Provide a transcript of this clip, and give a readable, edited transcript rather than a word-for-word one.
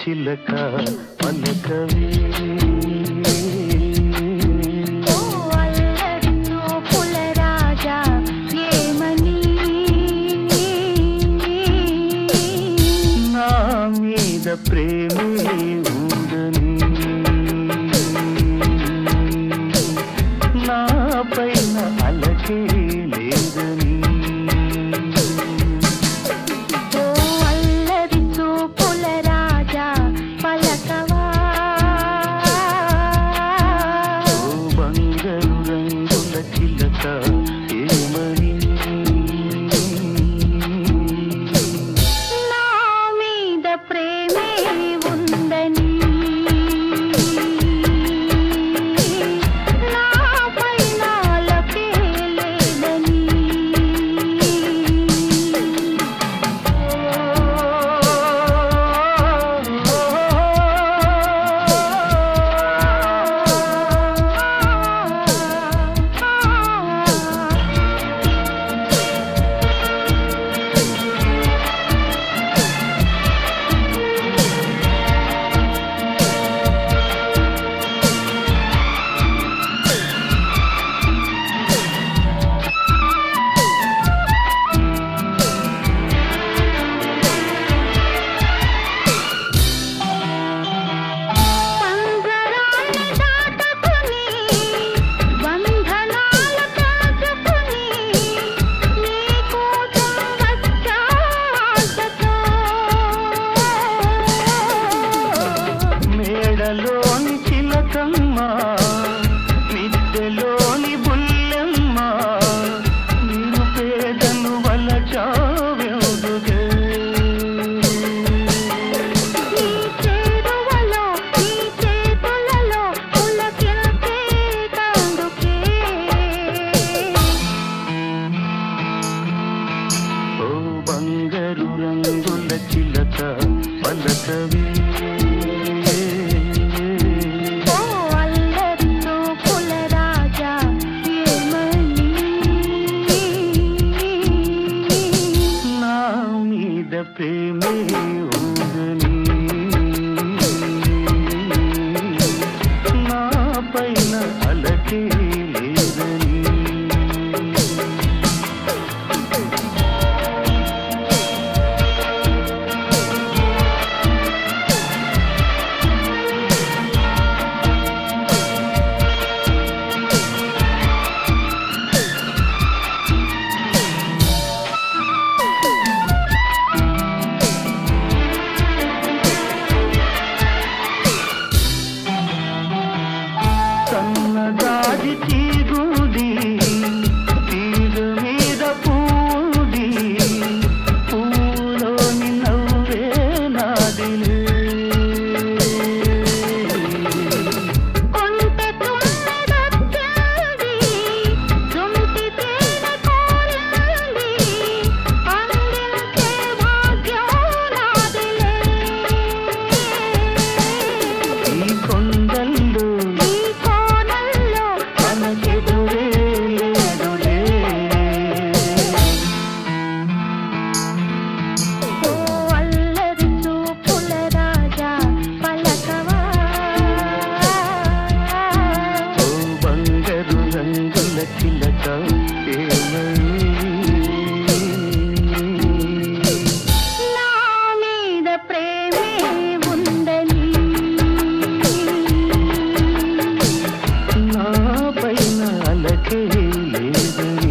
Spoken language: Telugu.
చిలక పలకవే నా మీద ప్రేమే ఉందని నా పైన అలకే లేదని లోని చిలకమ్మ మిద్దెలోని బుల్లెమ్మ నీరు పేదను వలచావెందుకే ఓ బంగారు రంగుల చిలక పలకవే ప్రేమే ఉందని నా పైన అలకే లేదని సన్నదాది తీగుడి తీరు మీద పూడి పూలోని నవ్వే నాదిలే ఈ కొండల్లో చిలక నా మీద ప్రేమే ఉందని నా పైన అలకే లేదని